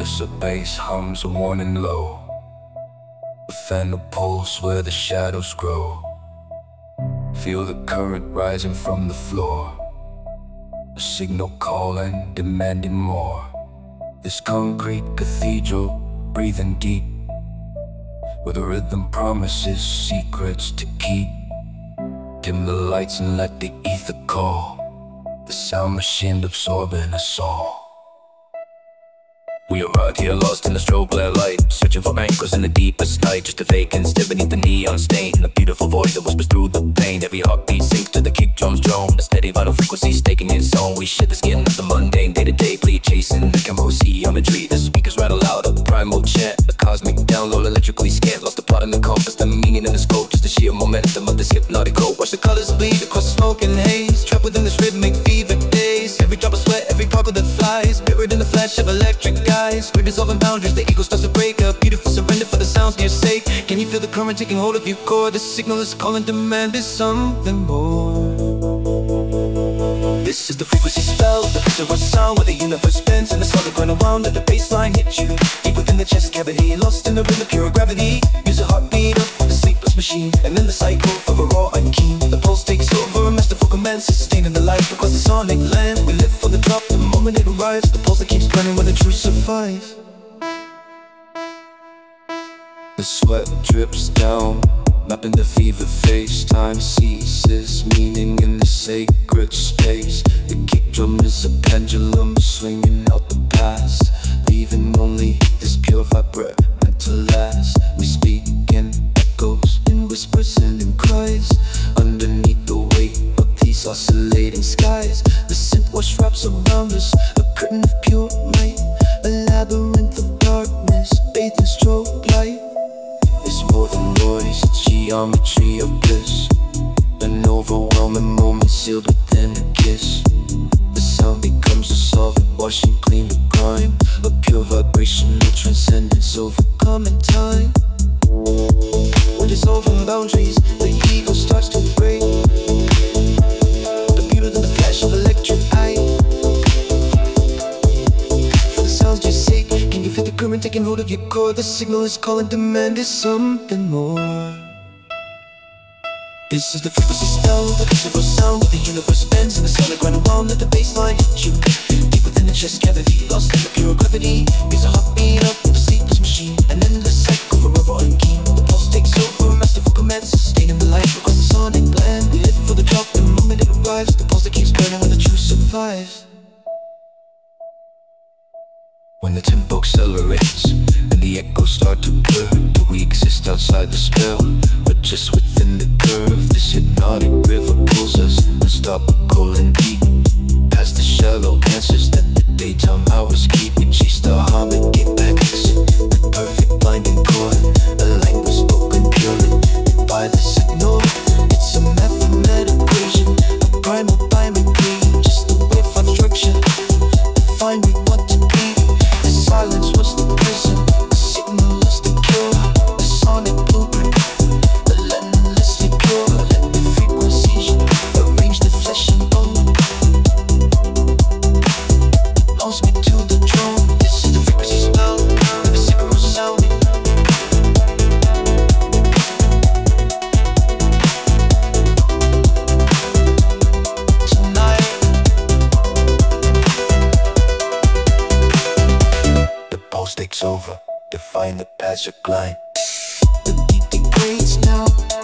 as the bass hums a warning low. A phantom pulse where the shadows grow. Feel the current rising from the floor. A signal calling, demanding more. This concrete cathedral, breathing deep, where the rhythm promises secrets to keep. Dim the lights and let the ether call. The sound machine absorbing us all. We are out here lost in the strobe glare light, searching for anchors in the deepest night. Just a vacant stare beneath the neon stain, a beautiful void that whispers through the pain. Every heartbeat sinks to the kick drum's drone, a steady vital frequency staking its zone. We shed the skin of the mundane day-to-day bleed, chasing the geometry. The speakers rattle out a primal chant, a cosmic download electrically scanned. Lost the plot and the compass, the meaning and the scope, just the sheer momentum of this hypnotic hope. Watch the colors bleed across the smoke and haze, trapped within this rhythmic fever daze. Every drop of sweat, every particle that flies, buried in the flash of electric eyes. We're dissolving boundaries, the ego starts to break up. Beautiful surrender for the sound's near sake. Can you feel the current taking hold of your core? The signal is calling, demand is something more. This is the frequency spell, the visceral sound where the universe spins and the solid ground around. Let the baseline hit you deep within the chest cavity, lost in the rhythm of pure gravity. Use a heartbeat of the sleepless machine, and then the cycle of a raw and keen. The pulse takes over, a masterful command, sustaining the life across the sonic land. We live for the drop, the moment it arrives, the pulse that keeps burning where the truth survives. The sweat drips down, mapping the fever face. Time ceases, meaning in the sacred space. The kick drum is a pendulum swinging out the past, leaving only this pure vibrant meant to last. We speak in echoes, in whispers and in cries, underneath the weight of these oscillating skies. The synth wash wraps around us, a curtain of pure light, a labyrinth of darkness bathed in strobe light. It's more than noise, it's geometry of bliss, an overwhelming moment sealed within a kiss. The sound becomes a solvent, washing clean the grime, a pure vibrational transcendence overcoming time. When dissolving boundaries, the ego starts to break, the beauty in the flash of electric eye. For the sounds you seek, can you feel the current taking hold of your core? The signal is calling, demand is something more. This is the frequency spell, the visceral sound where the universe bends and the solid ground around. Let the baseline hit you deep within the chest cavity, lost in the pure gravity. Use a heartbeat up with a sleepless machine, an endless cycle forever unkeen. The pulse takes over, masterful command, sustaining the life across the sonic land. We live for the drop, the moment it arrives, the pulse that keeps burning where the truth survives. When the tempo accelerates and the echoes start to blur, do we exist outside the spell, or just within the curve? This hypnotic river pulls us unstoppable and deep, past the shallow answers that the daytime hours keep. We chase the harmonic apex, the perfect blinding chord, a language spoken purely by the signal. It's a mathematical equation, a primal biometry, just a wave of structure, define we want to be. Silence was the prison, the signal is the cure, the sonic blueprint, relentlessly pure. Let the frequencies arrange the flesh and bone, launch me to the throne. This is the frequency spell, the signal sound. Tonight the pulse takes over, define the magic line. The beat degrades now.